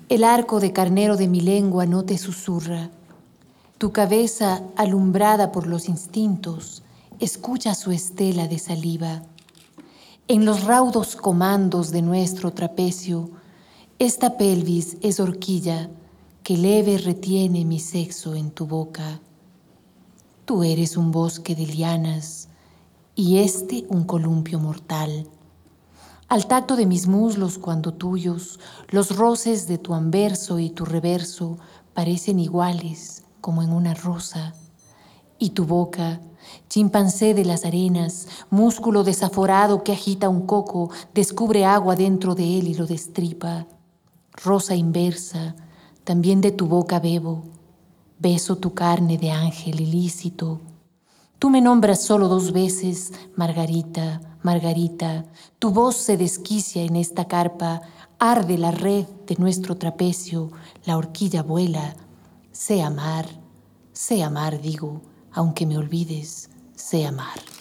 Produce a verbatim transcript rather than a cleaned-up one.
El arco de carnero de mi lengua no te susurra. Tu cabeza, alumbrada por los instintos, escucha su estela de saliva. En los raudos comandos de nuestro trapecio, esta pelvis es horquilla que leve retiene mi sexo en tu boca. Tú eres un bosque de lianas y este un columpio mortal. Al tacto de mis muslos cuando tuyos, los roces de tu anverso y tu reverso parecen iguales como en una rosa. Y tu boca, chimpancé de las arenas, músculo desaforado que agita un coco, descubre agua dentro de él y lo destripa. Rosa inversa, también de tu boca bebo, beso tu carne de ángel ilícito. Tú me nombras solo dos veces, Margarita, Margarita. Tu voz se desquicia en esta carpa, arde la red de nuestro trapecio, la horquilla vuela. Sé amar, sé amar, digo, aunque me olvides, sé amar.